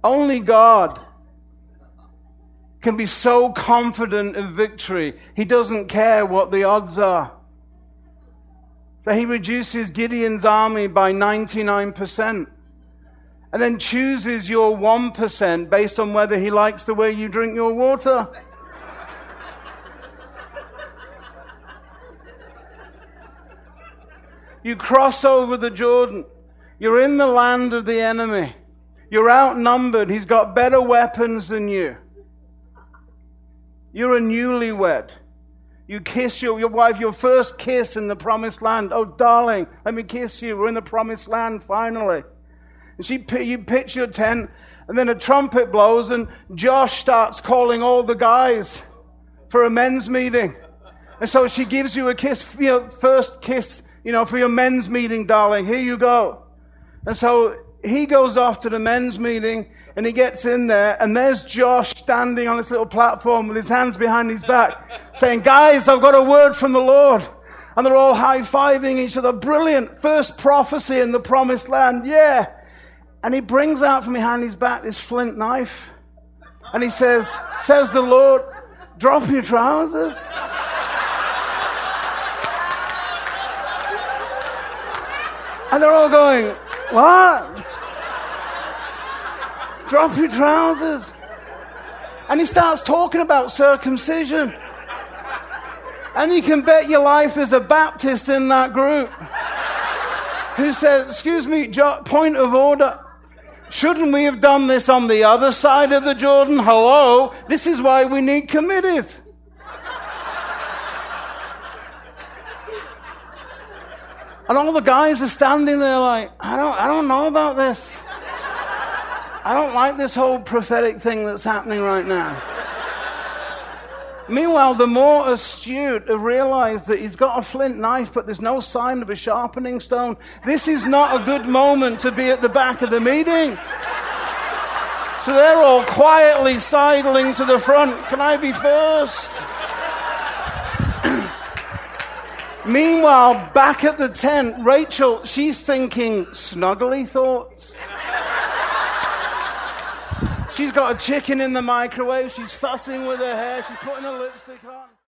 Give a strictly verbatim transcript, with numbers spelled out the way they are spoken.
Only God can be so confident of victory. He doesn't care what the odds are. So he reduces Gideon's army by ninety-nine percent. And then chooses your one percent based on whether he likes the way you drink your water. You cross over the Jordan. You're in the land of the enemy. You're outnumbered. He's got better weapons than you. You're a newlywed. You kiss your, your wife, your first kiss in the promised land. Oh, darling, let me kiss you. We're in the promised land, finally. And she, you pitch your tent, and then a trumpet blows, and Josh starts calling all the guys for a men's meeting. And so she gives you a kiss, you know, first kiss, you know, for your men's meeting, darling. Here you go. And so he goes off to the men's meeting, and he gets in there, and there's Josh standing on this little platform with his hands behind his back, saying, guys, I've got a word from the Lord. And they're all high-fiving each other. Brilliant. First prophecy in the promised land. Yeah. And he brings out from behind his back this flint knife. And he says, says the Lord, drop your trousers. And they're all going, what? Drop your trousers. And he starts talking about circumcision. And you can bet your life there's a Baptist in that group who said, excuse me, point of order. Shouldn't we have done this on the other side of the Jordan? Hello? This is why we need committees. And all the guys are standing there like, I don't, I don't know about this. I don't like this whole prophetic thing that's happening right now. Meanwhile, the more astute have realized that he's got a flint knife, but there's no sign of a sharpening stone. This is not a good moment to be at the back of the meeting. So they're all quietly sidling to the front. Can I be first? Meanwhile, back at the tent, Rachel, she's thinking snuggly thoughts. She's got a chicken in the microwave. She's fussing with her hair. She's putting her lipstick on.